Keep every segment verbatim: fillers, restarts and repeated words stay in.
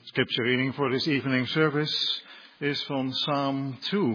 Scripture reading for this evening service is from Psalm two.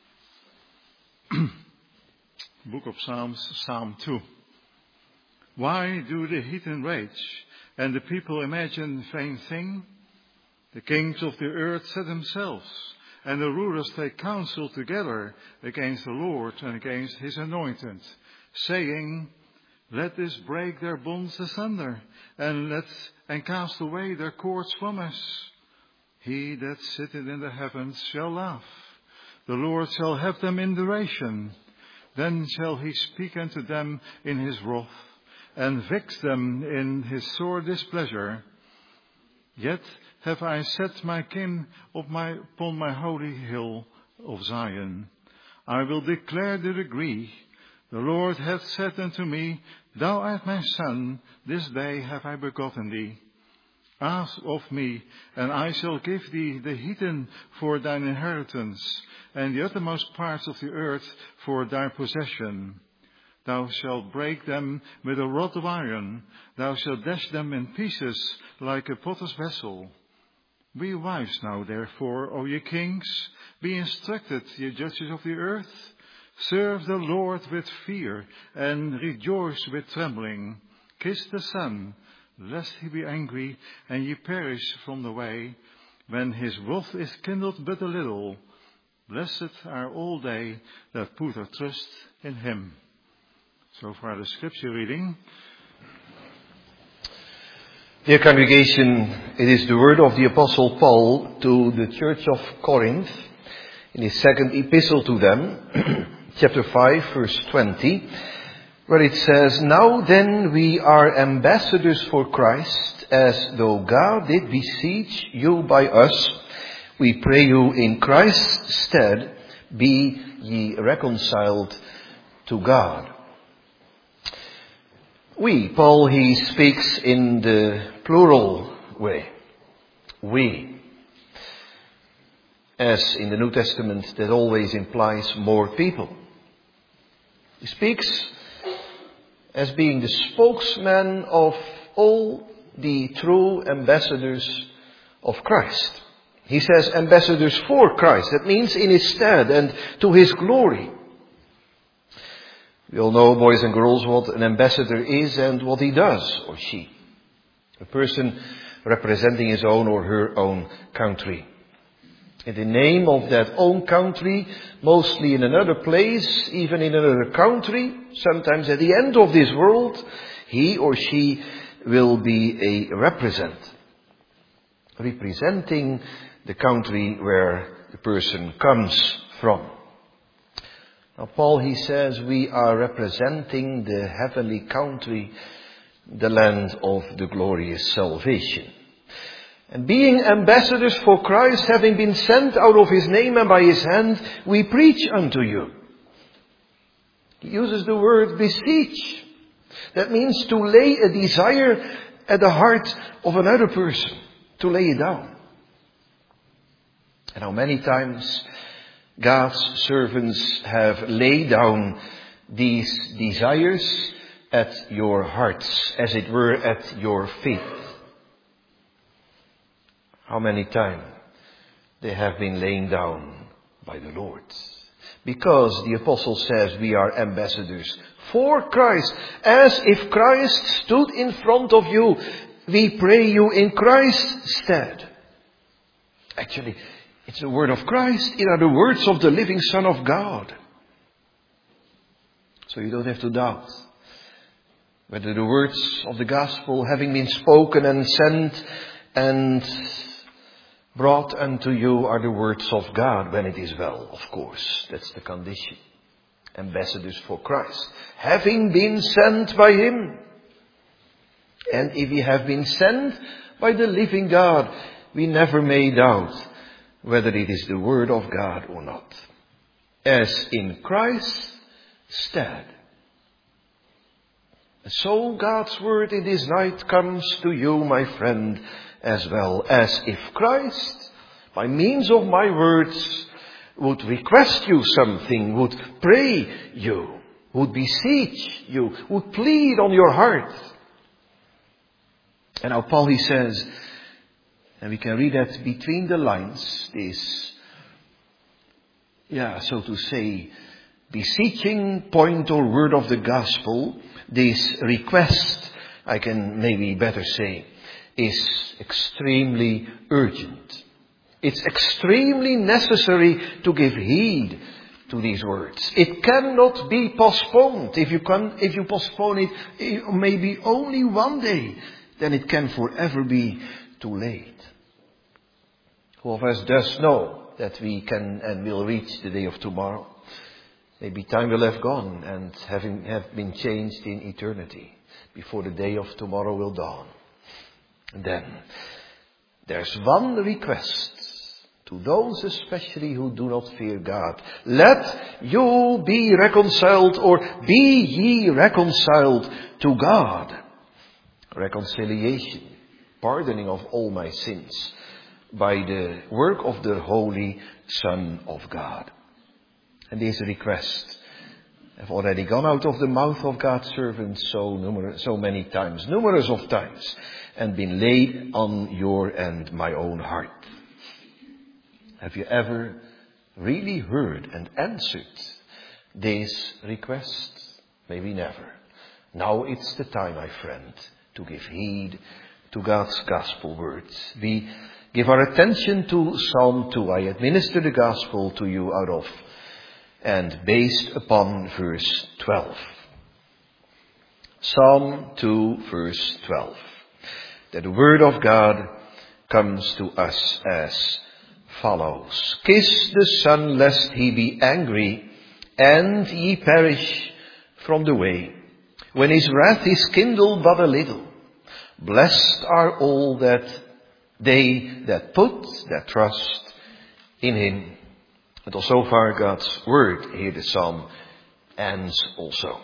Book of Psalms, Psalm two. Why do the heathen rage and the people imagine vain thing? The kings of the earth set themselves, and the rulers take counsel together against the Lord and against his anointed, saying, let us break their bonds asunder, and let and cast away their cords from us. He that sitteth in the heavens shall laugh. The Lord shall have them in derision. Then shall he speak unto them in his wrath, and vex them in his sore displeasure. Yet have I set my king up my, upon my holy hill of Zion. I will declare the decree. The Lord hath said unto me, Thou art my son, this day have I begotten thee. Ask of me, and I shall give thee the heathen for thine inheritance, and the uttermost parts of the earth for thy possession. Thou shalt break them with a rod of iron, thou shalt dash them in pieces like a potter's vessel. Be wise now, therefore, O ye kings, be instructed, ye judges of the earth. Serve the Lord with fear, and rejoice with trembling. Kiss the Son, lest he be angry, and ye perish from the way, when his wrath is kindled but a little. Blessed are all they that put their trust in him. So far the scripture reading. Dear congregation, it is the word of the Apostle Paul to the church of Corinth, in his second epistle to them, chapter five, verse twenty, where it says, Now then we are ambassadors for Christ, as though God did beseech you by us. We pray you in Christ's stead, be ye reconciled to God. We, Paul, he speaks in the plural way. We. As in the New Testament, that always implies more people. He speaks as being the spokesman of all the true ambassadors of Christ. He says ambassadors for Christ. That means in his stead and to his glory. We all know, boys and girls, what an ambassador is and what he does, or she. A person representing his own or her own country. In the name of that own country, mostly in another place, even in another country, sometimes at the end of this world, he or she will be a represent. Representing the country where the person comes from. Now Paul, he says, we are representing the heavenly country, the land of the glorious salvation. And being ambassadors for Christ, having been sent out of his name and by his hand, we preach unto you. He uses the word beseech. That means to lay a desire at the heart of another person. To lay it down. And how many times God's servants have laid down these desires at your hearts, as it were at your feet. How many times they have been laying down by the Lord. Because the apostle says we are ambassadors for Christ. As if Christ stood in front of you, we pray you in Christ's stead. Actually, it's the word of Christ. It are the words of the living Son of God. So you don't have to doubt whether the words of the gospel, having been spoken and sent and brought unto you, are the words of God, when it is well, of course. That's the condition. Ambassadors for Christ, having been sent by him. And if we have been sent by the living God, we never may doubt whether it is the word of God or not. As in Christ's stead. So God's word in this night comes to you, my friend, as well, as if Christ, by means of my words, would request you something, would pray you, would beseech you, would plead on your heart. And now Paul, he says, And we can read that between the lines, this, yeah, so to say, beseeching point or word of the gospel, this request, I can maybe better say, is extremely urgent. It's extremely necessary to give heed to these words. It cannot be postponed. If you can, if you postpone it maybe only one day, then it can forever be too late. Who of us does know that we can and will reach the day of tomorrow? Maybe time will have gone and having have been changed in eternity before the day of tomorrow will dawn. And then there's one request to those especially who do not fear God. Let you be reconciled, or be ye reconciled to God. Reconciliation, pardoning of all my sins by the work of the Holy Son of God. And this request have already gone out of the mouth of God's servants so numerous, so many times, numerous of times, and been laid on your and my own heart. Have you ever really heard and answered this request? Maybe never. Now it's the time, my friend, to give heed to God's gospel words. We give our attention to Psalm two. I administer the gospel to you out of and based upon verse twelve. Psalm two, verse twelve. That the word of God comes to us as follows. Kiss the Son, lest he be angry, and ye perish from the way, when his wrath is kindled but a little. Blessed are all that they that put their trust in him. And so far God's word, here the psalm ends also.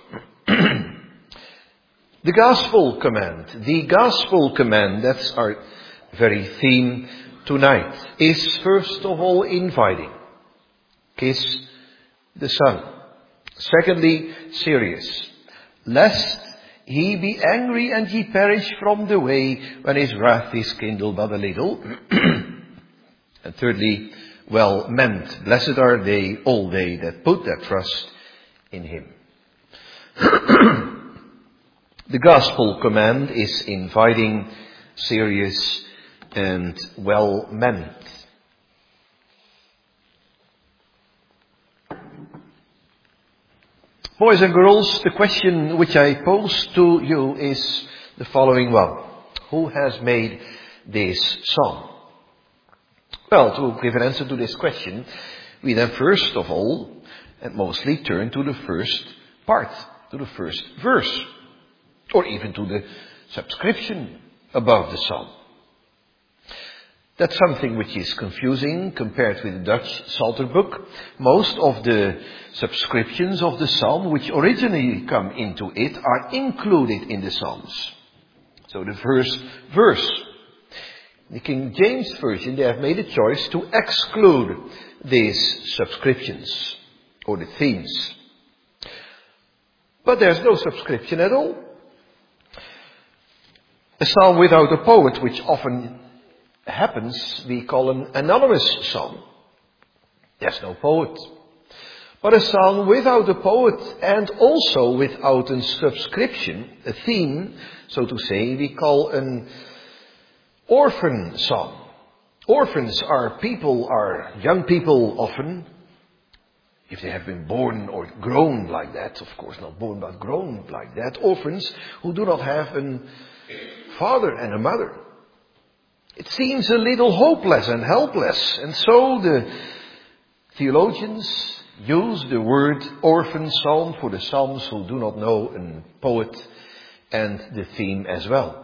The gospel command, the gospel command, that's our very theme tonight, is first of all inviting. Kiss the Son. Secondly, serious. Lest he be angry and ye perish from the way, when his wrath is kindled but a little. And thirdly, well meant. Blessed are they, all they that put their trust in him. The gospel command is inviting, serious, and well meant. Boys and girls, the question which I pose to you is the following one. Who has made this psalm? Well, to give an answer to this question, we then first of all and mostly turn to the first part, to the first verse, or even to the subscription above the psalm. That's something which is confusing compared with the Dutch Psalter book. Most of the subscriptions of the psalm which originally come into it are included in the psalms. So the first verse. The King James Version, they have made a choice to exclude these subscriptions or the themes. But there's no subscription at all. A psalm without a poet, which often happens, we call an anonymous psalm. There's no poet. But a psalm without a poet and also without a subscription, a theme, so to say, we call an orphan psalm. Orphans are people, are young people often, if they have been born or grown like that, of course not born but grown like that, orphans who do not have a father and a mother. It seems a little hopeless and helpless, and so the theologians use the word orphan psalm for the psalms who do not know a poet and the theme as well.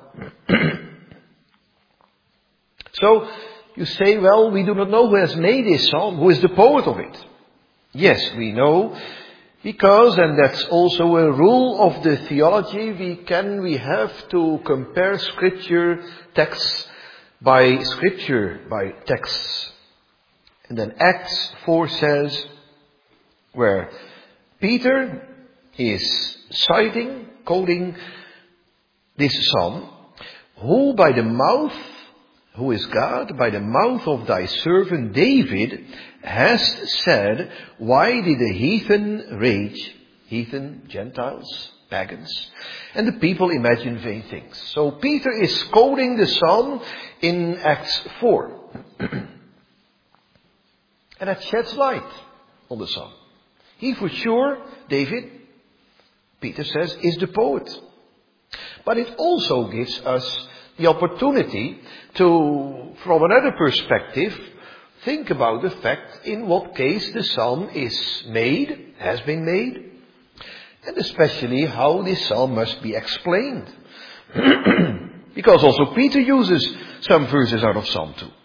So you say, well, we do not know who has made this psalm, who is the poet of it. Yes, we know, because, and that's also a rule of the theology, we can, we have to compare scripture texts by scripture, by texts. And then Acts four says, where Peter is citing, quoting this psalm, who by the mouth who is God, by the mouth of thy servant David, hast said, why did the heathen rage? Heathen, Gentiles, pagans, and the people imagine vain things. So Peter is quoting the psalm in Acts four. And that sheds light on the psalm. He for sure, David, Peter says, is the poet. But it also gives us the opportunity to, from another perspective, think about the fact in what case the psalm is made, has been made, and especially how this psalm must be explained. Because also Peter uses some verses out of Psalm two.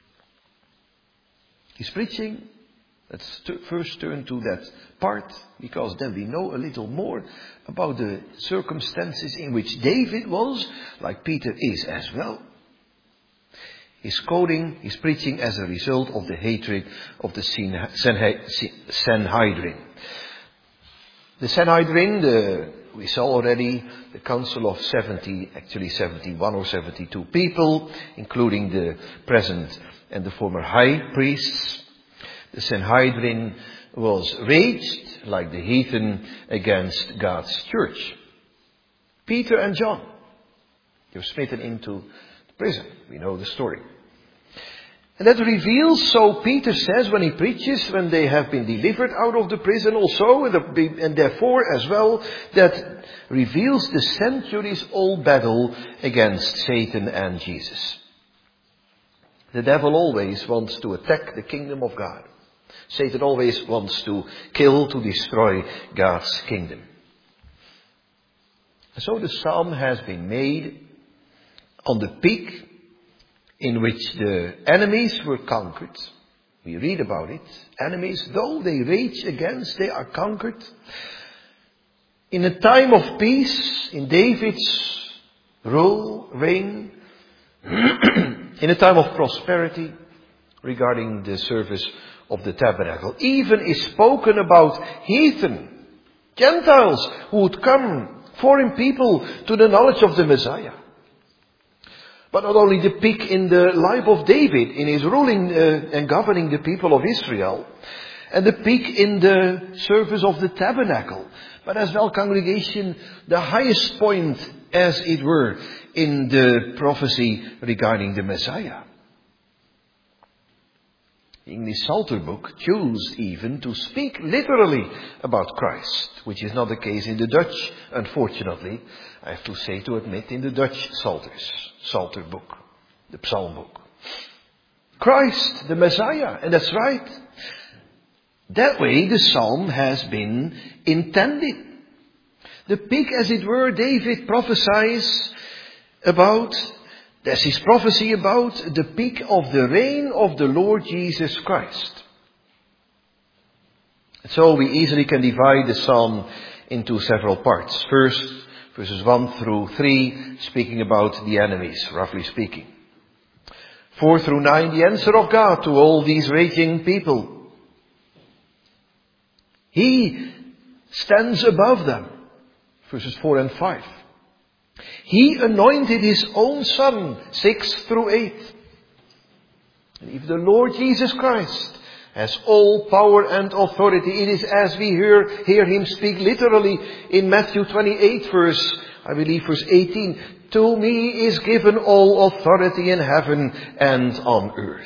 He's preaching. Let's t- first turn to that part, because then we know a little more about the circumstances in which David was, like Peter is as well. He's quoting, he's preaching as a result of the hatred of the Sanhedrin. The Sanhedrin, the, we saw already the council of seventy, actually seventy-one or seventy-two people, including the present and the former high priests. The Sanhedrin was raged like the heathen against God's church. Peter and John, they were smitten into prison. We know the story. And that reveals, so Peter says when he preaches, when they have been delivered out of the prison also, and therefore as well, that reveals the centuries old battle against Satan and Jesus. The devil always wants to attack the kingdom of God. Satan always wants to kill, to destroy God's kingdom. So the psalm has been made on the peak in which the enemies were conquered. We read about it. Enemies, though they rage against, they are conquered. In a time of peace, in David's rule, reign, in a time of prosperity, regarding the service of the tabernacle, even is spoken about heathen, Gentiles who would come, foreign people, to the knowledge of the Messiah. But not only the peak in the life of David, in his ruling uh, and governing the people of Israel, and the peak in the service of the tabernacle, but as well, congregation, the highest point, as it were, in the prophecy regarding the Messiah. The English Psalter book chose even to speak literally about Christ, which is not the case in the Dutch, unfortunately. I have to say, to admit, in the Dutch Psalters, Psalter book, the Psalm book. Christ, the Messiah, and that's right. That way the psalm has been intended. The peak, as it were, David prophesies about, that's his prophecy about the peak of the reign of the Lord Jesus Christ. So we easily can divide the psalm into several parts. First, verses one through three, speaking about the enemies, roughly speaking. Four through nine, the answer of God to all these raging people. He stands above them. Verses four and five. He anointed his own son, six through eight. And if the Lord Jesus Christ has all power and authority, it is as we hear, hear him speak literally in Matthew twenty-eight, verse, I believe verse eighteen. To me is given all authority in heaven and on earth.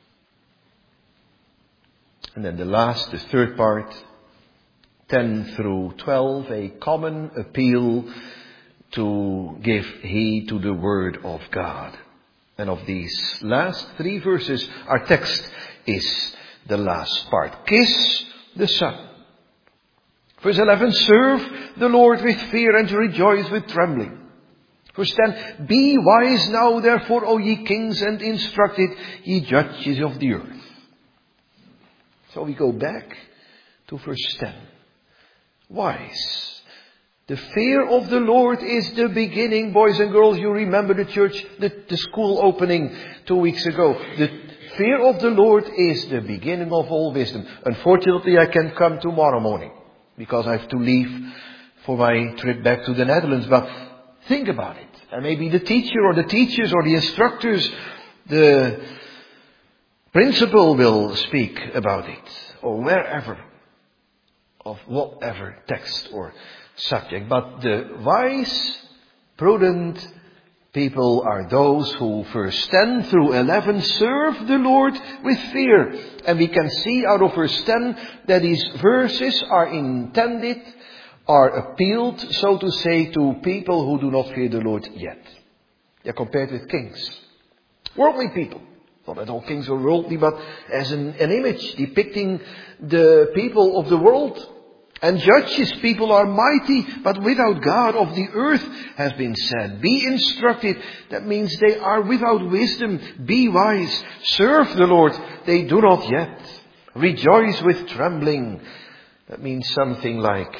And then the last, the third part, ten through twelve, a common appeal to give heed to the word of God. And of these last three verses, our text is the last part. Kiss the Son. Verse eleven, serve the Lord with fear and rejoice with trembling. Verse ten, be wise now therefore, O ye kings, and instructed, ye judges of the earth. So we go back to verse ten. Wise. The fear of the Lord is the beginning, boys and girls. You remember the church, the, the school opening two weeks ago. The fear of the Lord is the beginning of all wisdom. Unfortunately, I can't come tomorrow morning because I have to leave for my trip back to the Netherlands. But think about it. And maybe the teacher or the teachers or the instructors, The principle will speak about it, or wherever, of whatever text or subject. But the wise, prudent people are those who verse ten through eleven serve the Lord with fear. And we can see out of verse ten that these verses are intended, are appealed, so to say, to people who do not fear the Lord yet. They are compared with kings. Worldly people. Not that all kings are worldly, but as an, an image depicting the people of the world. And judges, people are mighty, but without God of the earth, has been said. Be instructed, that means they are without wisdom. Be wise, serve the Lord, they do not yet. Rejoice with trembling, that means something like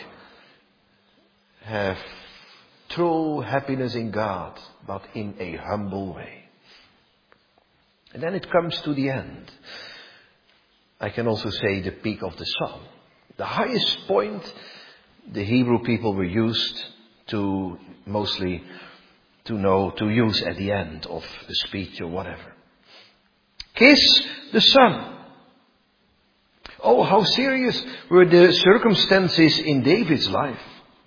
have true happiness in God, but in a humble way. And then it comes to the end. I can also say the peak of the psalm. The highest point the Hebrew people were used to mostly to know, to use at the end of the speech or whatever. Kiss the Son. Oh, how serious were the circumstances in David's life.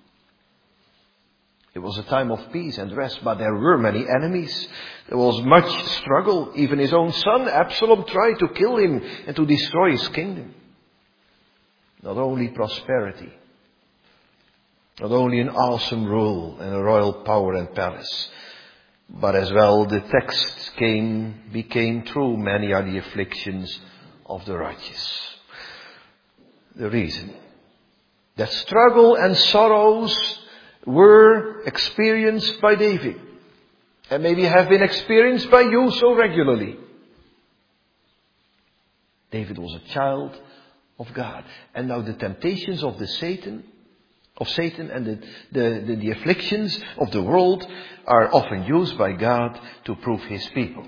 It was a time of peace and rest, but there were many enemies. There was much struggle. Even his own son, Absalom, tried to kill him and to destroy his kingdom. Not only prosperity, not only an awesome rule and a royal power and palace, but as well the text came, became true. Many are the afflictions of the righteous. The reason that struggle and sorrows were experienced by David, and maybe have been experienced by you so regularly. David was a child of God, and now the temptations of the Satan, of Satan, and the, the, the, the afflictions of the world are often used by God to prove His people.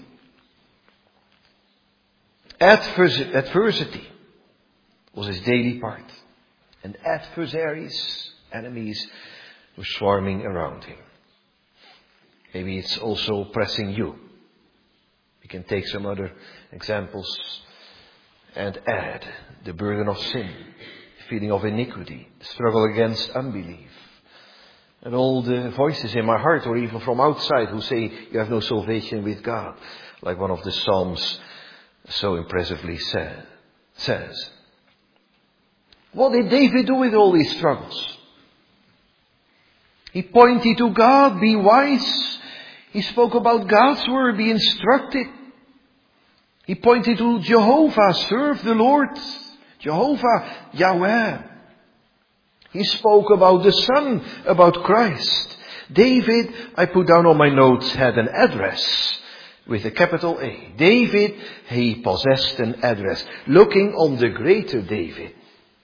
Adversity was his daily part, and adversaries, enemies, were swarming around him. Maybe it's also pressing you. We can take some other examples and add the burden of sin, the feeling of iniquity, the struggle against unbelief, and all the voices in my heart or even from outside who say you have no salvation with God, like one of the Psalms so impressively said, says. What did David do with all these struggles? He pointed to God, be wise. He spoke about God's word, be instructed. He pointed to Jehovah, serve the Lord. Jehovah, Yahweh. He spoke about the Son, about Christ. David, I put down on my notes, had an address with a capital A. David, he possessed an address, looking on the greater David.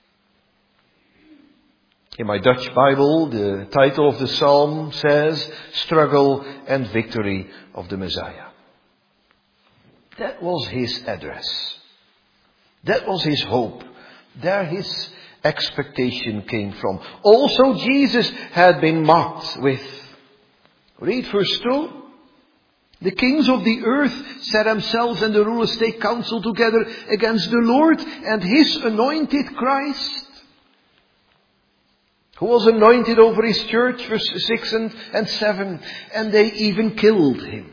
In my Dutch Bible, the title of the psalm says, Struggle and Victory of the Messiah. That was his address. That was his hope. There his expectation came from. Also Jesus had been mocked with. Read verse two. The kings of the earth set themselves and the rulers take counsel together against the Lord and His anointed Christ, who was anointed over His church, verse six and, and seven, and they even killed Him.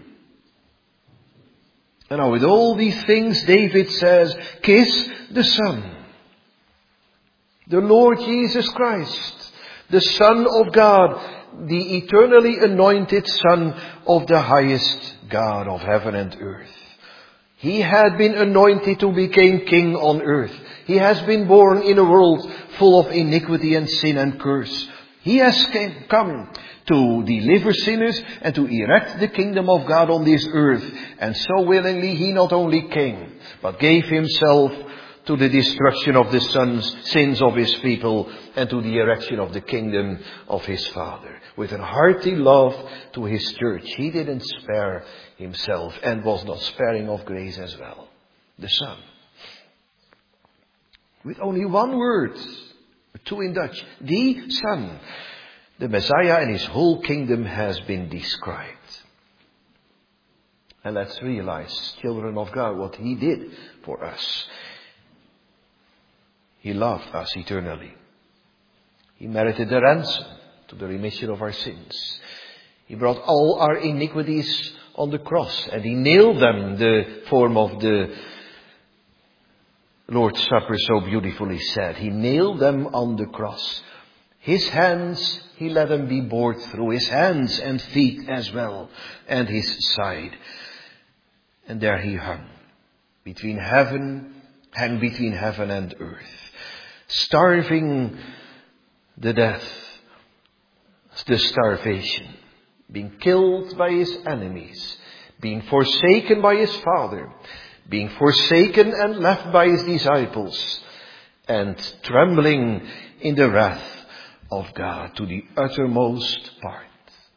And now with all these things, David says, kiss the Son, the Lord Jesus Christ, the Son of God, the eternally anointed Son of the highest God of heaven and earth. He had been anointed to become king on earth. He has been born in a world full of iniquity and sin and curse. He has came, come to deliver sinners and to erect the kingdom of God on this earth. And so willingly He not only came, but gave Himself to the destruction of the sons, sins of His people, and to the erection of the kingdom of His Father. With a hearty love to His church, He didn't spare Himself and was not sparing of grace as well. The Son. With only one word, two in Dutch, the Son, the Messiah and His whole kingdom has been described. And let's realize, children of God, what He did for us. He loved us eternally. He merited the ransom to the remission of our sins. He brought all our iniquities on the cross, and He nailed them, the form of the Lord's Supper so beautifully said. He nailed them on the cross. His hands, He let them be bored through, His hands and feet as well, and His side. And there He hung, between heaven, hung between heaven and earth, starving the death, the starvation, being killed by His enemies, being forsaken by His Father, being forsaken and left by His disciples, and trembling in the wrath of God to the uttermost part.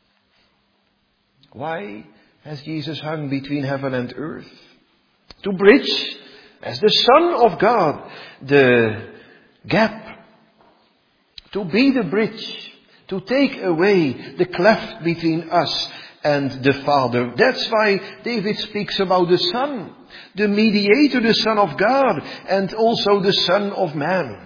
Why has Jesus hung between heaven and earth? To bridge, as the Son of God, the gap. To be the bridge. To take away the cleft between us and the Father. That's why David speaks about the Son. The mediator, the Son of God, and also the Son of Man.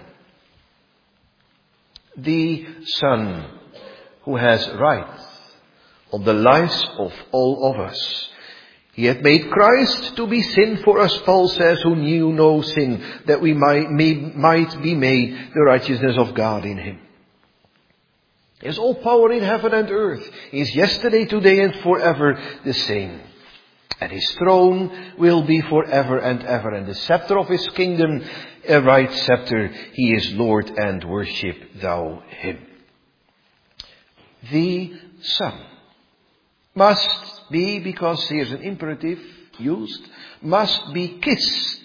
The Son who has rights on the lives of all of us. He had made Christ to be sin for us, Paul says, who knew no sin, that we might, may, might be made the righteousness of God in Him. He has all power in heaven and earth. He is yesterday, today, and forever the same. And His throne will be forever and ever. And the scepter of His kingdom, a right scepter. He is Lord, and worship thou Him. The Son must be, because here's an imperative used, must be kissed.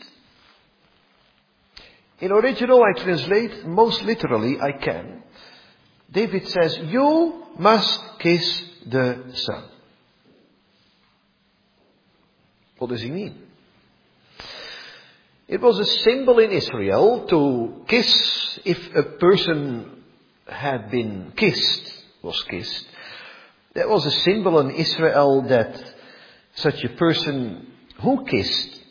In original I translate, most literally I can. David says, you must kiss the Son. What does he mean? It was a symbol in Israel to kiss, if a person had been kissed, was kissed. There was a symbol in Israel that such a person who kissed,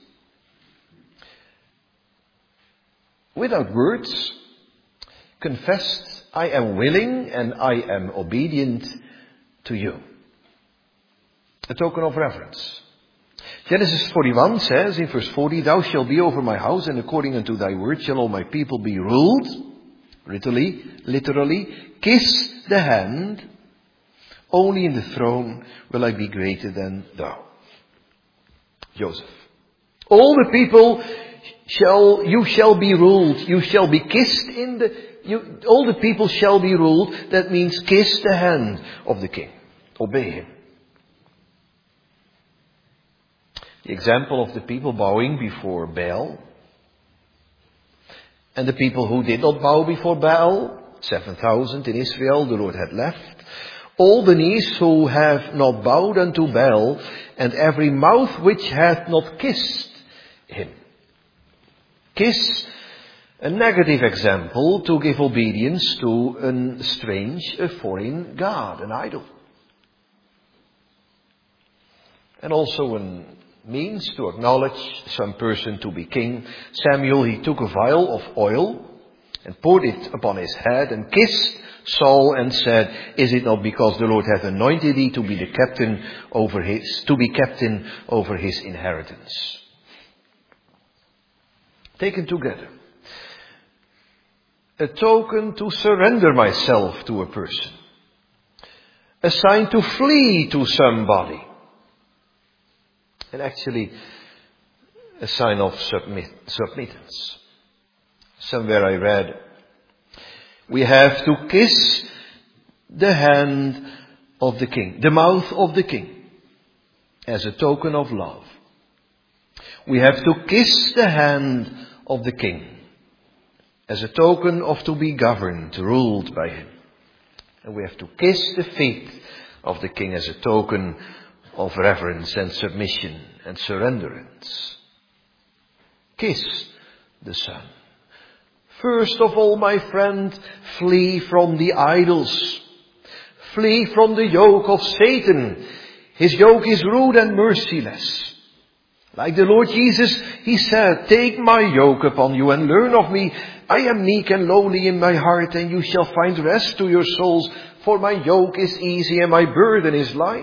without words, confessed, I am willing and I am obedient to you. A token of reverence. Genesis forty-one says in verse forty, thou shalt be over my house, and according unto thy word shall all my people be ruled. Literally, literally, kiss the hand. Only in the throne will I be greater than thou. Joseph. All the people shall, you shall be ruled. You shall be kissed in the, you, all the people shall be ruled. That means kiss the hand of the king. Obey him. The example of the people bowing before Baal. And the people who did not bow before Baal, seven thousand in Israel, the Lord had left. All the knees who have not bowed unto Baal, and every mouth which hath not kissed him. Kiss, a negative example to give obedience to a strange, a foreign god, an idol. And also a means to acknowledge some person to be king. Samuel, he took a vial of oil and poured it upon his head and kissed Saul and said, is it not because the Lord hath anointed thee to be the captain over his, to be captain over his inheritance? Taken together. A token to surrender myself to a person. A sign to flee to somebody. And actually, a sign of submit, submittance. Somewhere I read, we have to kiss the hand of the king, the mouth of the king, as a token of love. We have to kiss the hand of the king, as a token of to be governed, ruled by him. And we have to kiss the feet of the king as a token of reverence and submission and surrenderance. Kiss the Son. First of all, my friend, flee from the idols. Flee from the yoke of Satan. His yoke is rude and merciless. Like the Lord Jesus, He said, take my yoke upon you and learn of me. I am meek and lowly in my heart, and you shall find rest to your souls. For my yoke is easy and my burden is light.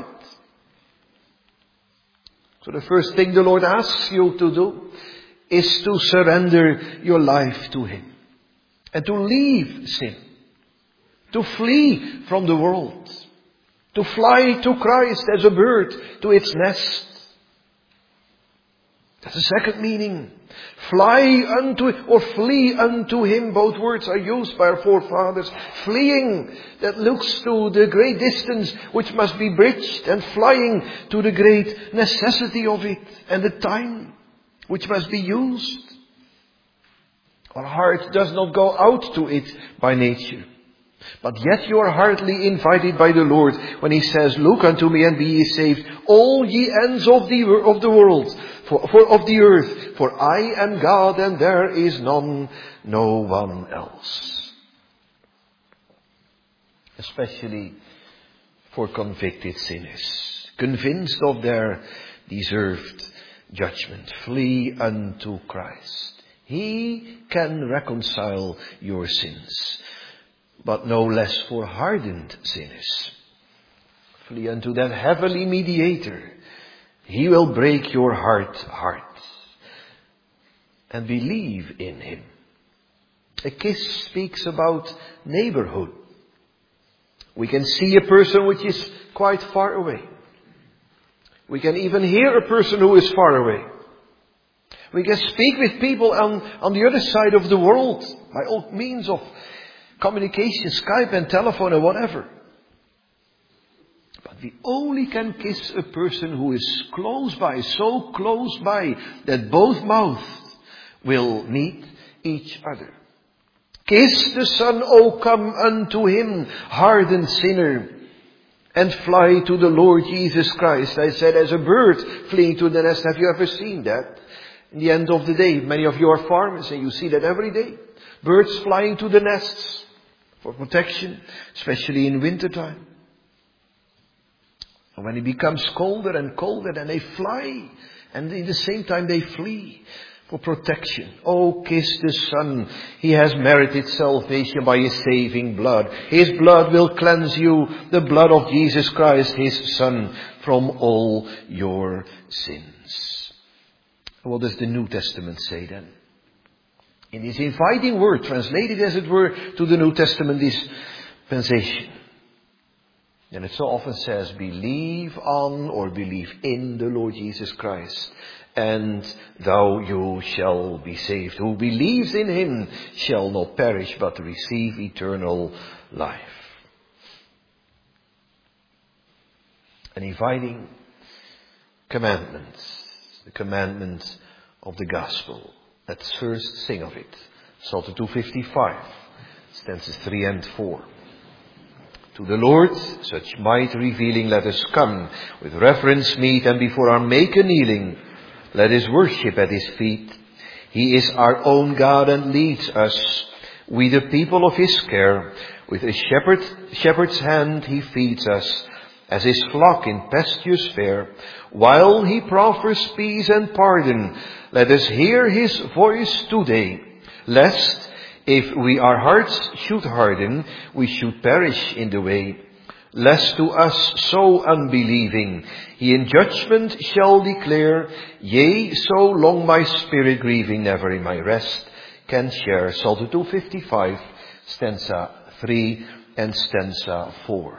So the first thing the Lord asks you to do is to surrender your life to Him. And to leave sin. To flee from the world. To fly to Christ as a bird to its nest. That's the second meaning. Fly unto, or flee unto Him. Both words are used by our forefathers. Fleeing, that looks to the great distance which must be bridged, and flying to the great necessity of it, and the time which must be used. Our heart does not go out to it by nature. But yet you are heartily invited by the Lord when He says, look unto me and be ye saved, all ye ends of the, of the world, for, for, of the earth. For I am God and there is none, no one else. Especially for convicted sinners, convinced of their deserved judgment. Flee unto Christ. He can reconcile your sins. But no less for hardened sinners. Flee unto that heavenly mediator. He will break your heart heart. And believe in Him. A kiss speaks about neighborhood. We can see a person which is quite far away. We can even hear a person who is far away. We can speak with people on, on the other side of the world by all means of communication, Skype and telephone and whatever. But we only can kiss a person who is close by, so close by that both mouths will meet each other. Kiss the Son, O come unto Him, hardened sinner, and fly to the Lord Jesus Christ. I said, as a bird fleeing to the nest. Have you ever seen that? In the end of the day, many of you are farmers and you see that every day. Birds flying to the nests for protection, especially in wintertime. And when it becomes colder and colder, then they fly. And at the same time they flee for protection. Oh, kiss the Son. He has merited salvation by His saving blood. His blood will cleanse you, the blood of Jesus Christ, His Son, from all your sins. What does the New Testament say then? In this inviting word, translated as it were to the New Testament dispensation. And it so often says, believe on or believe in the Lord Jesus Christ, and thou you shall be saved. Who believes in Him shall not perish, but receive eternal life. An inviting commandment, the commandment of the gospel. Let's first sing of it. Psalter two fifty-five, stanzas three and four. To the Lord, such might revealing, let us come with reverence meet, and before our Maker kneeling, let us worship at His feet. He is our own God and leads us, we the people of His care. With a shepherd, shepherd's hand He feeds us, as His flock in pastures fair. While He proffers peace and pardon, let us hear His voice today, lest, if we our hearts should harden, we should perish in the way. Lest to us so unbelieving, He in judgment shall declare, yea, so long my spirit grieving, never in my rest can share. Psalter two fifty-five, stanza three and stanza four.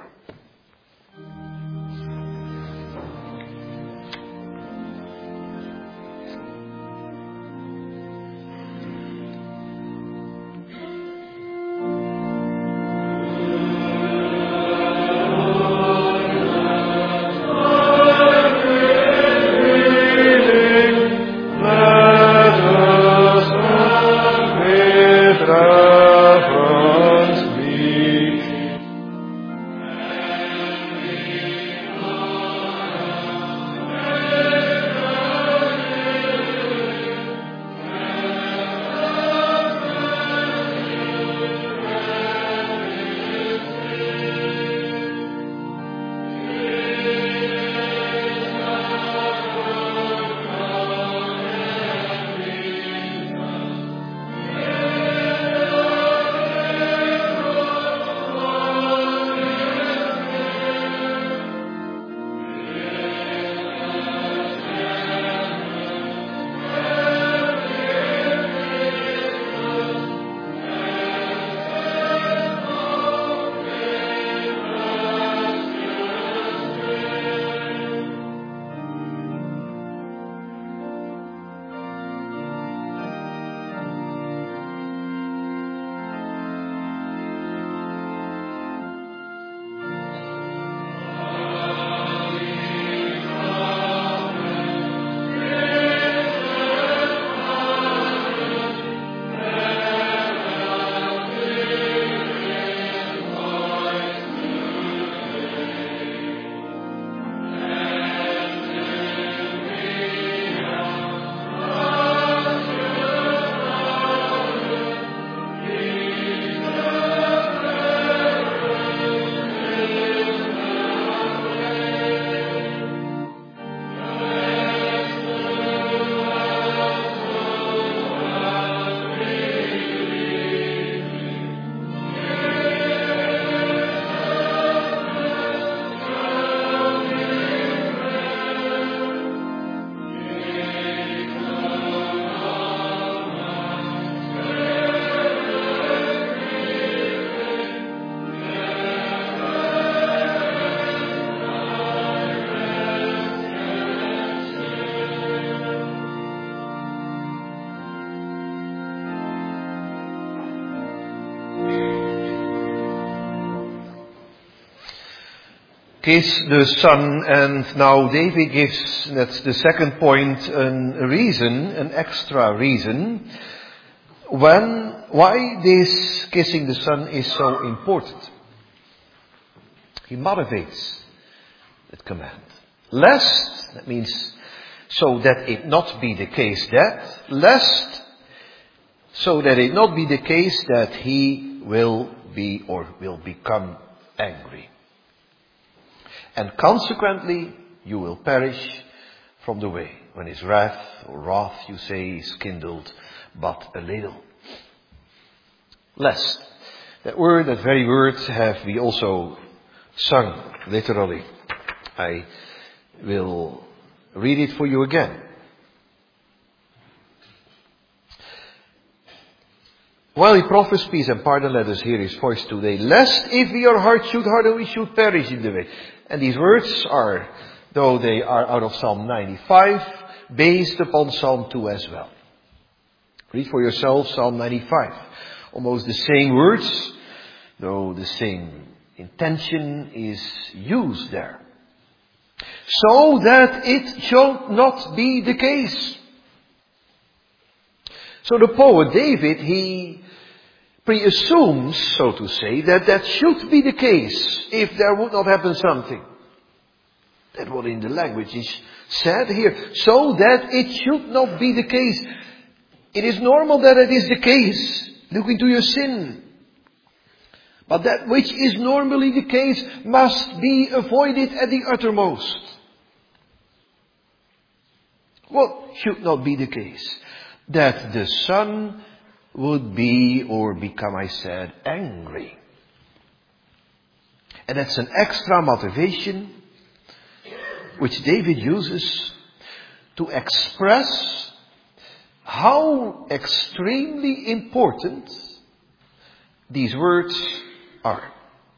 kiss the Son, and now David gives, that's the second point, a reason, an extra reason, when, why this kissing the Son is so important. He motivates that command. Lest, that means so that it not be the case that, lest, so that it not be the case that he will be or will become angry. And consequently, you will perish from the way, when his wrath or wrath, you say, is kindled but a little. Lest. That word, that very word, have we also sung, literally. I will read it for you again. While he proffers peace and pardon, let us hear his voice today. Lest if your heart should harden, we should perish in the way. And these words are, though they are out of Psalm ninety-five, based upon Psalm two as well. Read for yourself Psalm ninety-five. Almost the same words, though the same intention is used there. So that it shall not be the case. So the poet David, he presumes, so to say, that that should be the case if there would not happen something. That's what in the language is said here. So that it should not be the case. It is normal that it is the case. Look into your sin. But that which is normally the case must be avoided at the uttermost. What should not be the case? That the Son would be or become, I said, angry. And that's an extra motivation which David uses to express how extremely important these words are.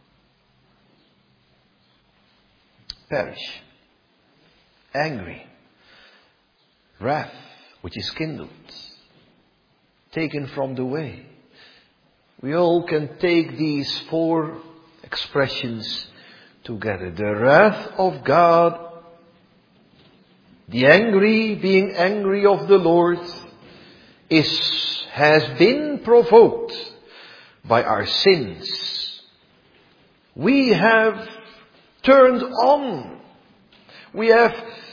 Perish. Angry. Wrath, which is kindled. Taken from the way. We all can take these four expressions together. The wrath of God, the angry being angry of the Lord, is, has been provoked by our sins. We have turned on. We have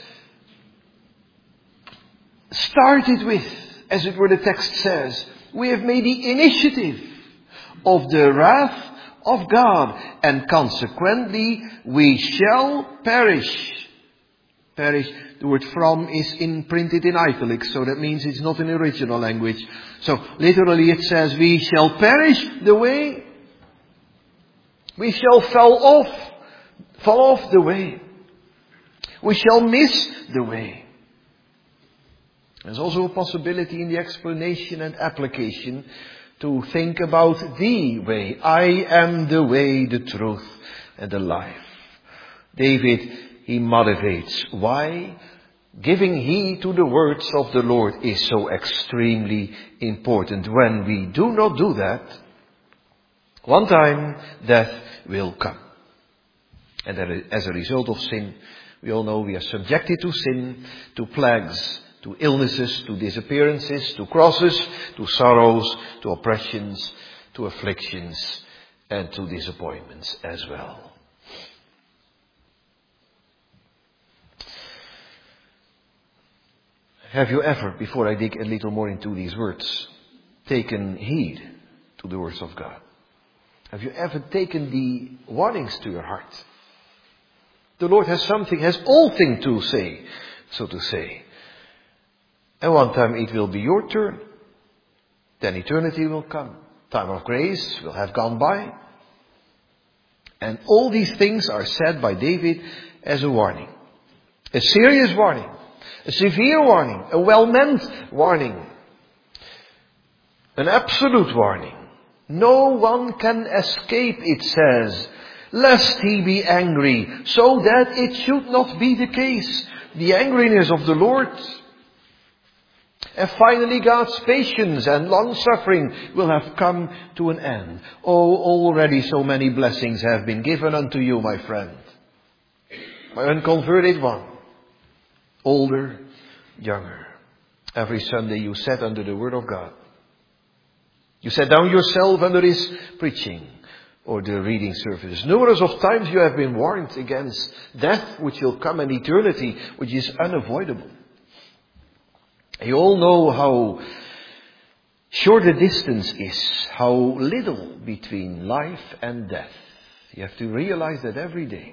started with, as it were the text says, we have made the initiative of the wrath of God, and consequently we shall perish. Perish, the word from is imprinted in italics, so that means it's not in the original language. So literally it says, we shall perish the way. We shall fall off, fall off the way. We shall miss the way. There's also a possibility in the explanation and application to think about the way. I am the way, the truth, and the life. David, he motivates why giving heed to the words of the Lord is so extremely important. When we do not do that, one time death will come. And as a result of sin, we all know we are subjected to sin, to plagues, to illnesses, to disappearances, to crosses, to sorrows, to oppressions, to afflictions, and to disappointments as well. Have you ever, before I dig a little more into these words, taken heed to the words of God? Have you ever taken the warnings to your heart? The Lord has something, has all things to say, so to say. And one time it will be your turn. Then eternity will come. Time of grace will have gone by. And all these things are said by David as a warning. A serious warning. A severe warning. A well-meant warning. An absolute warning. No one can escape, it says, lest he be angry, so that it should not be the case. The angriness of the Lord. And finally God's patience and long-suffering will have come to an end. Oh, already so many blessings have been given unto you, my friend. my unconverted one. Older, younger. Every Sunday you sat under the Word of God. You sat down yourself under His preaching or the reading services. Numerous of times you have been warned against death, which will come, and eternity, which is unavoidable. You all know how short the distance is, how little between life and death. You have to realize that every day.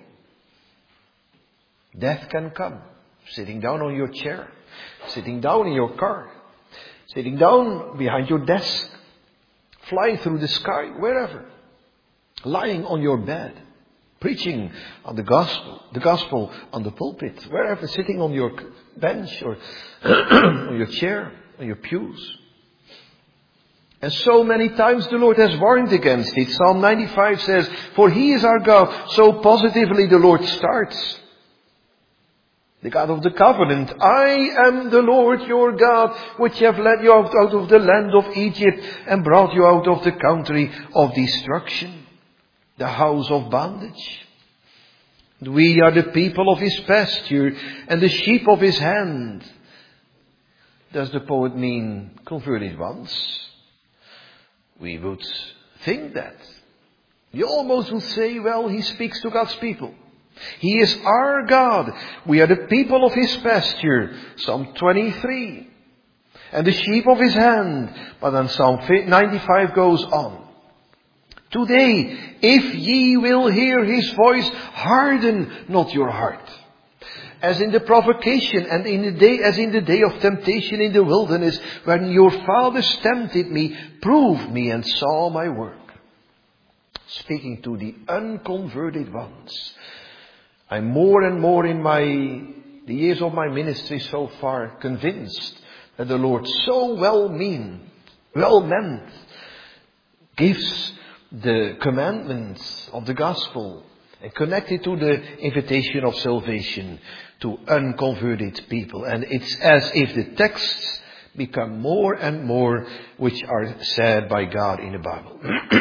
Death can come, sitting down on your chair, sitting down in your car, sitting down behind your desk, flying through the sky, wherever, lying on your bed, preaching on the gospel, the gospel on the pulpit, wherever, sitting on your bench or on your chair, on your pews. And so many times the Lord has warned against it. Psalm ninety-five says, for He is our God. So positively the Lord starts. The God of the covenant. I am the Lord your God, which have led you out, out of the land of Egypt and brought you out of the country of destruction, the house of bondage. We are the people of His pasture and the sheep of His hand. Does the poet mean converted ones? We would think that. You almost would say, well, He speaks to God's people. He is our God. We are the people of His pasture. Psalm twenty-three. And the sheep of His hand. But then Psalm ninety-five goes on. Today, if ye will hear His voice, harden not your heart. As in the provocation and in the day, as in the day of temptation in the wilderness, when your fathers tempted me, proved me and saw my work. Speaking to the unconverted ones. I'm more and more in my, the years of my ministry so far, convinced that the Lord so well mean, well meant, gives the commandments of the gospel and connected to the invitation of salvation to unconverted people. And it's as if the texts become more and more which are said by God in the Bible.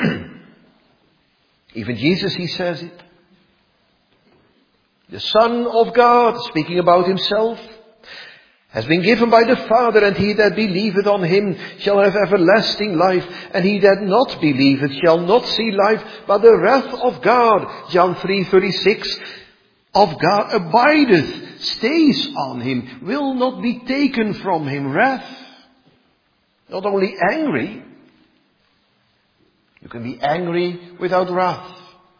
Even Jesus, He says it. The Son of God, speaking about Himself, has been given by the Father, and he that believeth on Him shall have everlasting life, and he that not believeth shall not see life, but the wrath of God. John three thirty-six, of God abideth, stays on Him, will not be taken from Him. Wrath. Not only angry, you can be angry without wrath.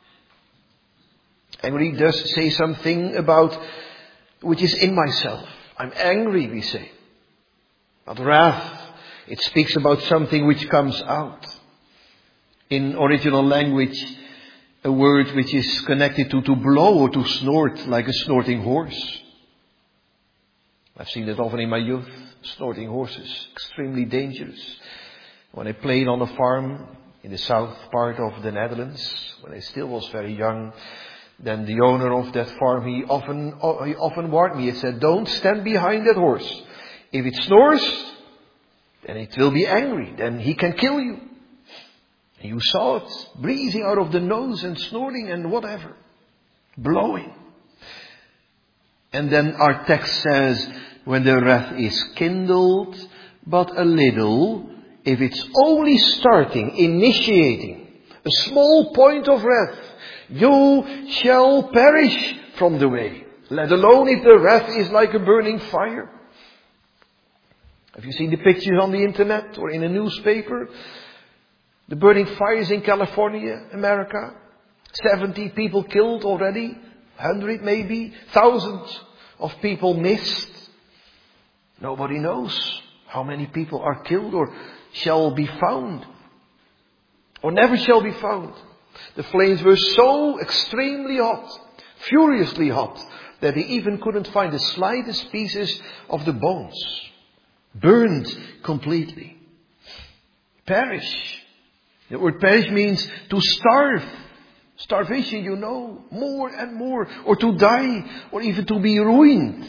Angry does say something about which is in myself. I'm angry, we say. But wrath, it speaks about something which comes out. In original language, a word which is connected to to blow or to snort, like a snorting horse. I've seen that often in my youth, snorting horses, extremely dangerous. When I played on a farm in the south part of the Netherlands, when I still was very young, then the owner of that farm, he often he often warned me. He said, don't stand behind that horse. If it snores, then it will be angry. Then he can kill you. And you saw it breathing out of the nose and snorting and whatever. Blowing. And then our text says, when the wrath is kindled, but a little, if it's only starting, initiating, a small point of wrath, you shall perish from the way. Let alone if the wrath is like a burning fire. Have you seen the pictures on the internet or in a newspaper? The burning fires in California, America. seventy people killed already. one hundred maybe. Thousands of people missed. Nobody knows how many people are killed or shall be found. Or never shall be found. The flames were so extremely hot, furiously hot, that they even couldn't find the slightest pieces of the bones. Burned completely. Perish. The word perish means to starve. Starvation, you know, more and more. Or to die, or even to be ruined.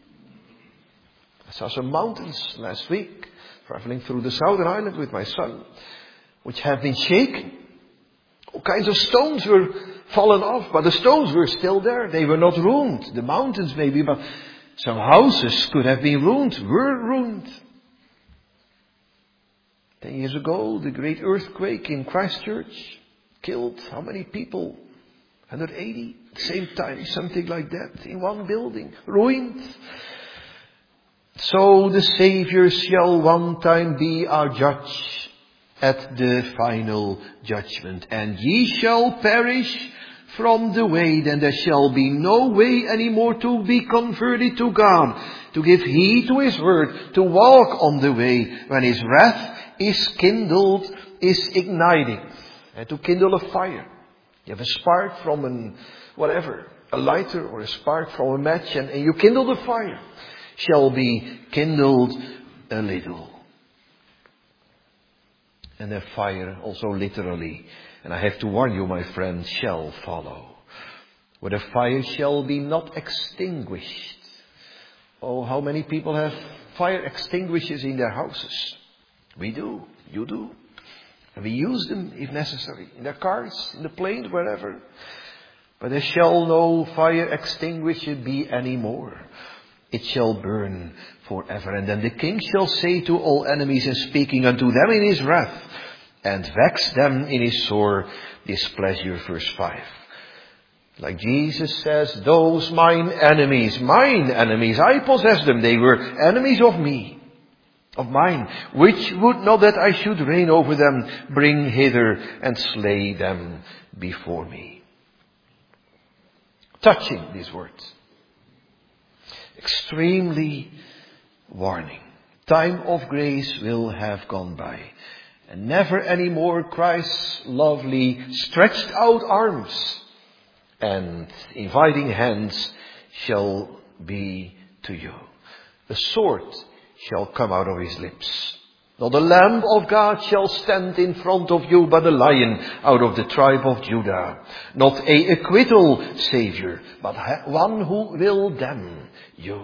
I saw some mountains last week, traveling through the Southern Island with my son, which have been shaken. All kinds of stones were fallen off, but the stones were still there. They were not ruined. The mountains maybe, but some houses could have been ruined, were ruined. Ten years ago, the great earthquake in Christchurch killed how many people? one hundred eighty? At the same time, something like that, in one building, ruined. So the Savior shall one time be our judge at the final judgment. And ye shall perish from the way, then there shall be no way anymore to be converted to God, to give heed to His word, to walk on the way when His wrath is kindled, is ignited. And to kindle a fire. You have a spark from an, whatever, a lighter or a spark from a match, and, and you kindle the fire. Shall be kindled a little. And the fire also literally, and I have to warn you, my friend, shall follow. Where the fire shall be not extinguished. Oh, how many people have fire extinguishers in their houses? We do. You do. And we use them if necessary. In their cars, in the planes, wherever. But there shall no fire extinguisher be any more. It shall burn forever. And then the king shall say to all enemies, and speaking unto them in his wrath, and vex them in his sore displeasure. Verse five. Like Jesus says, those mine enemies, mine enemies, I possess them. They were enemies of me, of mine, which would not that I should reign over them, bring hither and slay them before me. Touching these words. Extremely warning. Time of grace will have gone by. And never anymore Christ's lovely stretched out arms and inviting hands shall be to you. The sword shall come out of his lips. Not the Lamb of God shall stand in front of you, but the Lion out of the tribe of Judah. Not a acquittal Savior, but one who will damn you.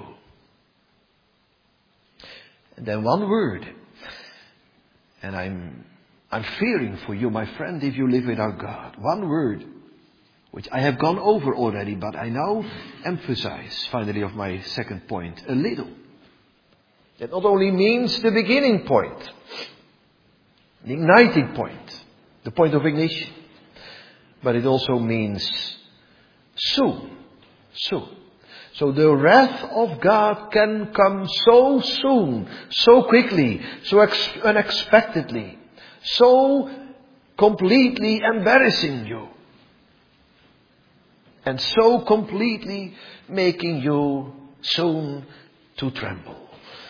And then one word. And I'm, I'm fearing for you, my friend, if you live without God. One word, which I have gone over already, but I now emphasize, finally, of my second point, a little. That not only means the beginning point, the igniting point, the point of ignition, but it also means soon, soon. So the wrath of God can come so soon, so quickly, so ex- unexpectedly, so completely embarrassing you, and so completely making you soon to tremble.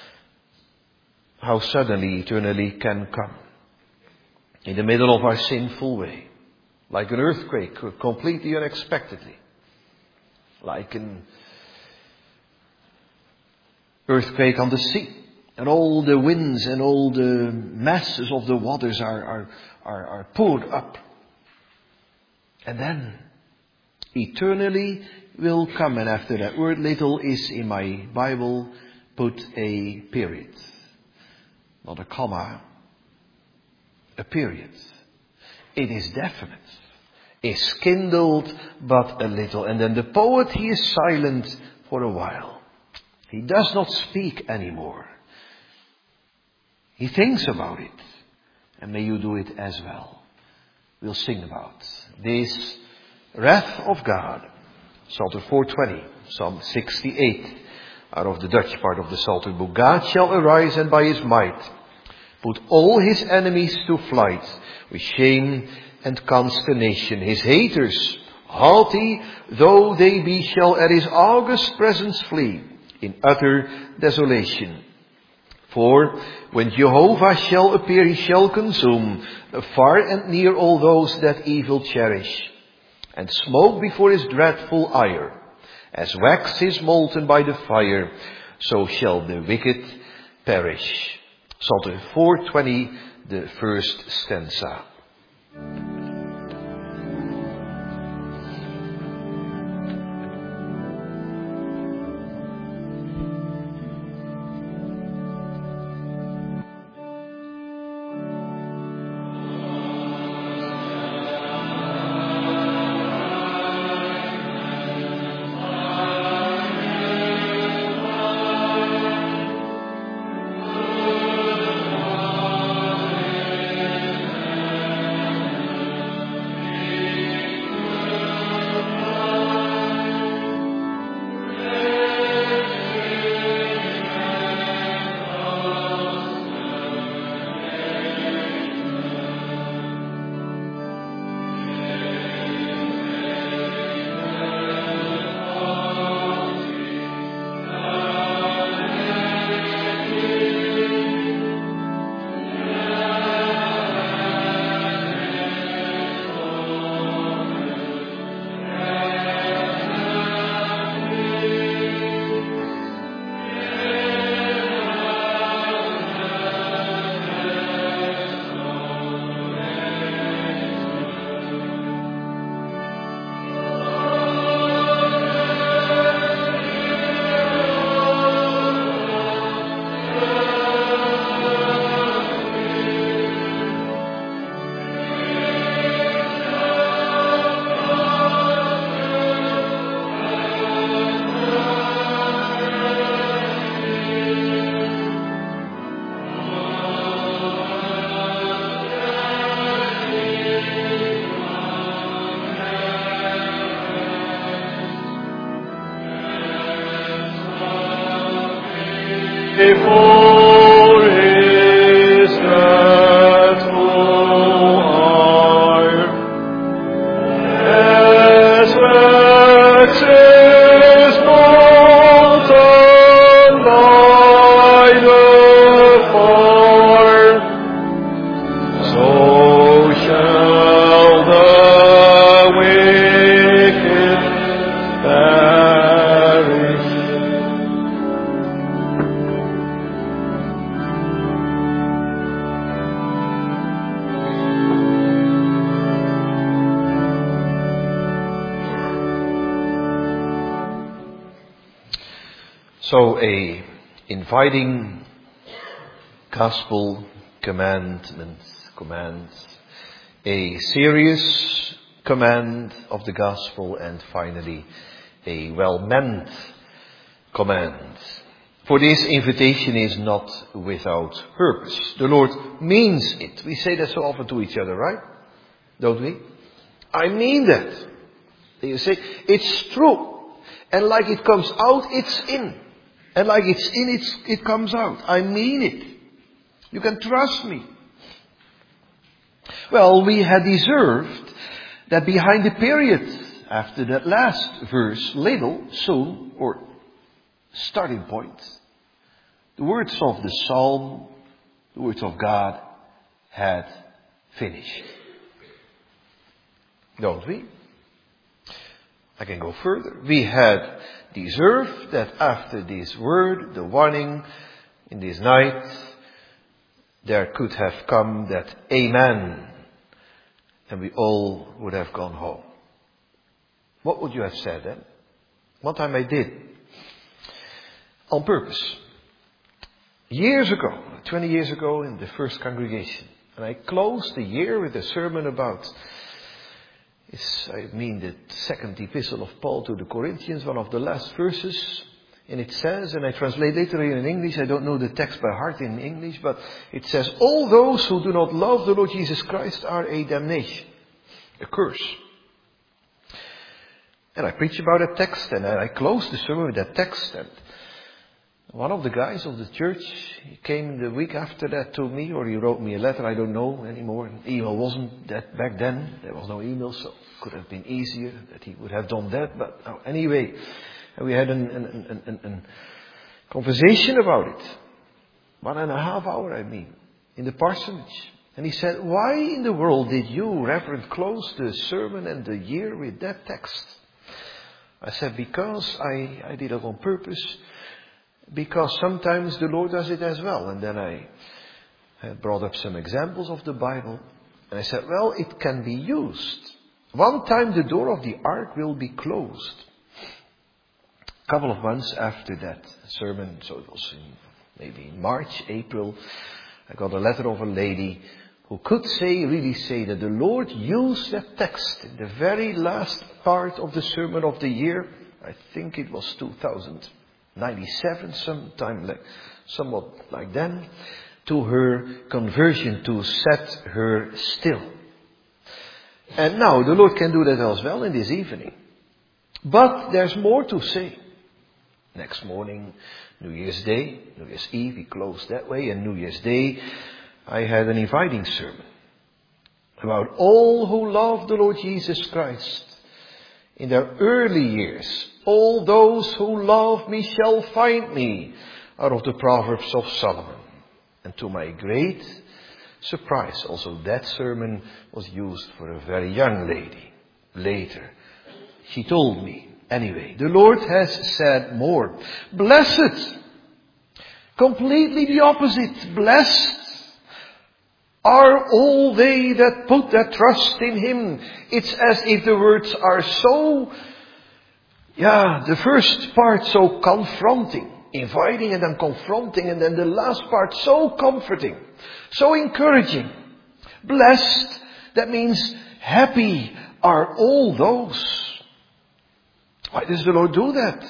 How suddenly, eternally can come. In the middle of our sinful way. Like an earthquake, completely unexpectedly. Like an earthquake on the sea. And all the winds and all the masses of the waters are, are, are, are poured up. And then, eternally will come. And after that word little is in my Bible, put a period. Not a comma, a period. It is definite. Is kindled but a little. And then the poet, he is silent for a while. He does not speak anymore. He thinks about it. And may you do it as well. We'll sing about this wrath of God. Psalter four twenty, Psalm sixty-eight. Out of the Dutch part of the Psalter book. God shall arise and by his might put all his enemies to flight with shame and consternation. His haters, haughty though they be, shall at his august presence flee in utter desolation. For when Jehovah shall appear, he shall consume far and near all those that evil cherish, and smoke before his dreadful ire. As wax is molten by the fire, so shall the wicked perish. Psalter four twenty, the first stanza. So a inviting gospel commandment, commands, a serious command of the gospel, and finally a well-meant command. For this invitation is not without purpose. The Lord means it. We say that so often to each other, right? Don't we? I mean that. You say, it's true. And like it comes out, it's in. And like it's in, it's, it comes out. I mean it. You can trust me. Well, we had deserved that behind the period after that last verse, little, soon, or starting point, the words of the psalm, the words of God had finished. Don't we? I can go further. We had deserved that after this word, the warning in this night, there could have come that amen, and we all would have gone home. What would you have said then? One time I did. On purpose. Years ago, twenty years ago in the first congregation. And I closed the year with a sermon about, it's, I mean the second epistle of Paul to the Corinthians, one of the last verses. And it says, and I translate later in English, I don't know the text by heart in English, but it says, all those who do not love the Lord Jesus Christ are a damnation, a curse. And I preach about that text, and I closed the sermon with that text, and one of the guys of the church, he came the week after that to me, or he wrote me a letter, I don't know anymore. Email wasn't that back then, there was no email, so it could have been easier that he would have done that, but oh, anyway. And we had an, an, an, an conversation about it. One and a half hour, I mean, in the parsonage. And he said, why in the world did you, Reverend, close the sermon and the year with that text? I said, because I, I did it on purpose. Because sometimes the Lord does it as well. And then I, I brought up some examples of the Bible. And I said, well, it can be used. One time the door of the ark will be closed. A couple of months after that sermon, so it was in, maybe in March, April, I got a letter of a lady who could say, really say that the Lord used that text in the very last part of the sermon of the year. I think it was two thousand ninety-seven, sometime like, somewhat like then, to her conversion, to set her still. And now the Lord can do that as well in this evening. But there's more to say. Next morning, New Year's Day, New Year's Eve, we closed that way, and New Year's Day, I had an inviting sermon about all who love the Lord Jesus Christ in their early years. All those who love me shall find me, out of the Proverbs of Solomon. And to my great surprise, also that sermon was used for a very young lady. Later, she told me, anyway, the Lord has said more. Blessed, completely the opposite, blessed are all they that put their trust in Him. It's as if the words are so, yeah, the first part so confronting, inviting and then confronting, and then the last part so comforting, so encouraging. Blessed, that means happy are all those. Why does the Lord do that?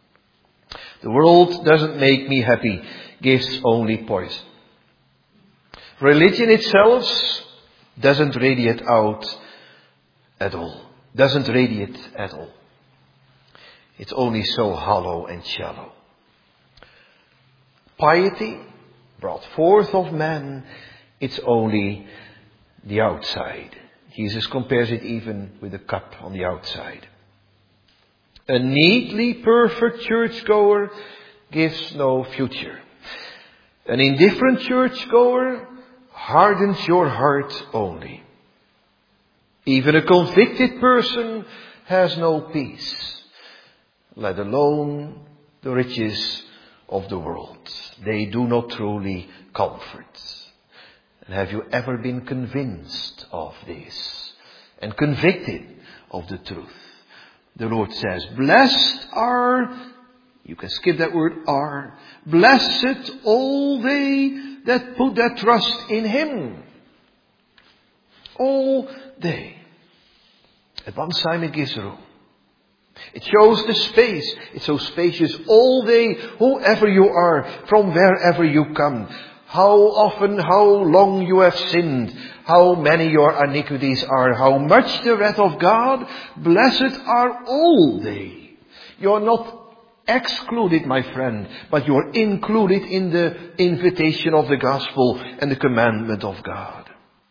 The world doesn't make me happy. Gives only poison. Religion itself doesn't radiate out at all. Doesn't radiate at all. It's only so hollow and shallow. piety brought forth of man, it's only the outside. Jesus compares it even with the cup on the outside. A neatly perfect churchgoer gives no future. An indifferent churchgoer hardens your heart only. Even a convicted person has no peace, let alone the riches of the world. They do not truly comfort. And have you ever been convinced of this and convicted of the truth? The Lord says, blessed are, you can skip that word are, blessed all they that put their trust in Him. All they. At one time it gives room. It shows the space. It's so spacious. All they, whoever you are, from wherever you come, how often, how long you have sinned, how many your iniquities are, how much the wrath of God, blessed are all they. You're not excluded, my friend, but you're included in the invitation of the gospel and the commandment of God.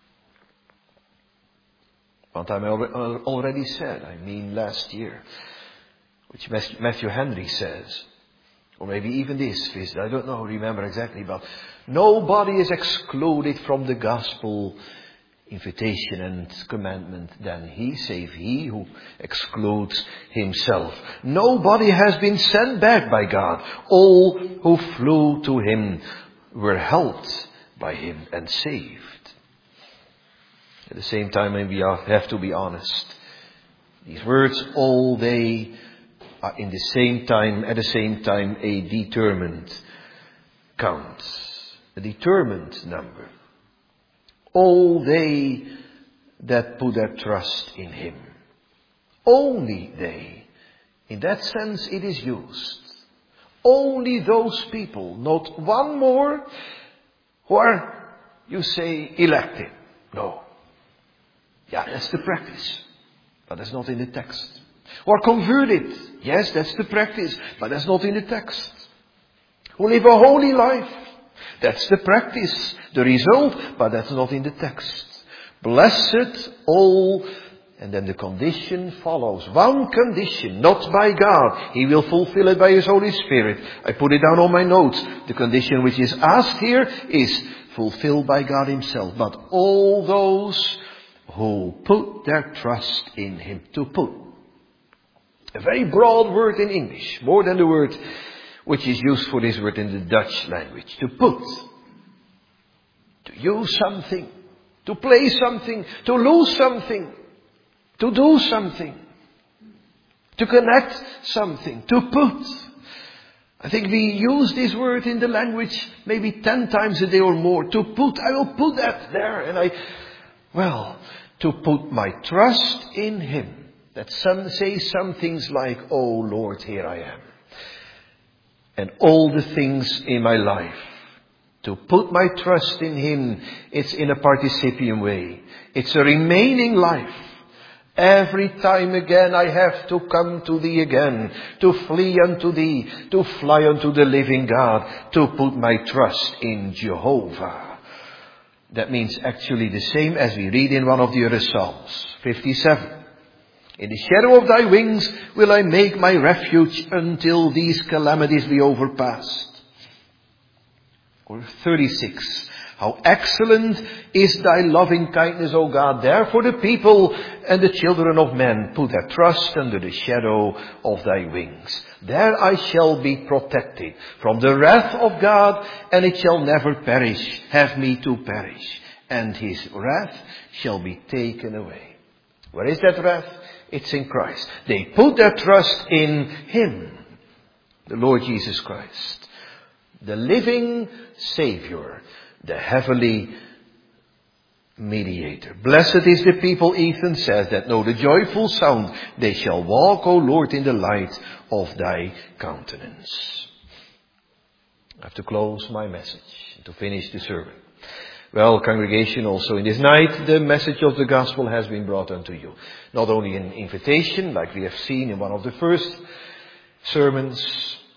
One time I already said, I mean last year, which Matthew Henry says, or maybe even this, I don't know, remember exactly, but nobody is excluded from the gospel invitation and commandment than he, save he who excludes himself. Nobody has been sent back by God. All who flew to Him were helped by Him and saved. At the same time, we have to be honest. These words, all they, are in the same time, at the same time, a determined count. A determined number. All they that put their trust in Him. Only they. In that sense it is used. Only those people, not one more, who are, you say, elected. No. Yeah, that's the practice. But that's not in the text. Or converted. Yes, that's the practice. But that's not in the text. Who live a holy life. That's the practice. The result. But that's not in the text. Blessed all. And then the condition follows. One condition. Not by God. He will fulfill it by His Holy Spirit. I put it down on my notes. The condition which is asked here is fulfilled by God Himself. But all those who put their trust in Him. To put. A very broad word in English. More than the word which is used for this word in the Dutch language. To put. To use something. To play something. To lose something. To do something. To connect something. To put. I think we use this word in the language maybe ten times a day or more. To put. I will put that there. And I... Well, to put my trust in Him. That some say some things like, oh Lord, here I am. And all the things in my life. To put my trust in Him, it's in a participium way. It's a remaining life. Every time again I have to come to Thee again. To flee unto Thee. To fly unto the living God. To put my trust in Jehovah. That means actually the same as we read in one of the other Psalms. fifty-seven. In the shadow of Thy wings will I make my refuge until these calamities be overpassed. Or thirty-six. How excellent is Thy loving kindness, O God. Therefore the people and the children of men put their trust under the shadow of Thy wings. There I shall be protected from the wrath of God, and it shall never perish, have me to perish. And His wrath shall be taken away. Where is that wrath? It's in Christ. They put their trust in Him, the Lord Jesus Christ, the living Savior, the heavenly mediator. Blessed is the people, Ethan says, that know the joyful sound. They shall walk, O Lord, in the light of Thy countenance. I have to close my message to finish the sermon. Well, congregation, also in this night, the message of the gospel has been brought unto you. Not only an invitation, like we have seen in one of the first sermons,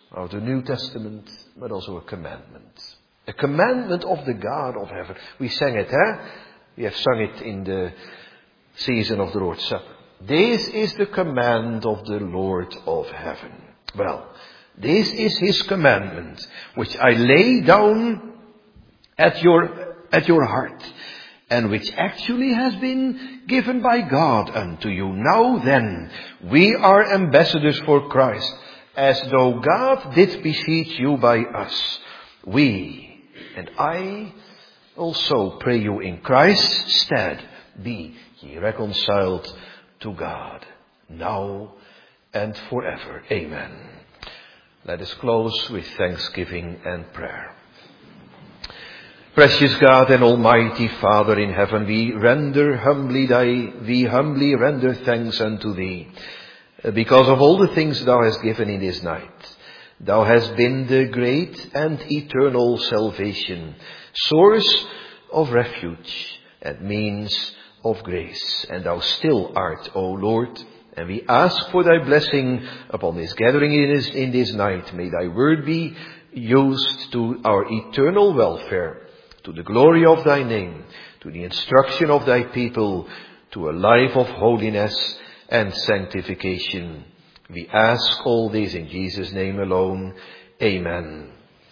of the New Testament, but also a commandment. A commandment of the God of heaven. We sang it, eh? We have sung it in the season of the Lord's Supper. This is the command of the Lord of heaven. Well, this is his commandment, which I lay down at your, at your heart, and which actually has been given by God unto you. Now then, we are ambassadors for Christ, as though God did beseech you by us. We, and I, also pray you in Christ's stead, be ye reconciled to God, now and forever. Amen. Let us close with thanksgiving and prayer. Precious God and Almighty Father in heaven, we render humbly thy, we humbly render thanks unto thee, because of all the things thou hast given in this night. Thou hast been the great and eternal salvation, source of refuge and means of grace. And thou still art, O Lord. And we ask for thy blessing upon this gathering in this, in this night. May thy word be used to our eternal welfare, to the glory of thy name, to the instruction of thy people, to a life of holiness and sanctification. We ask all this in Jesus' name alone. Amen.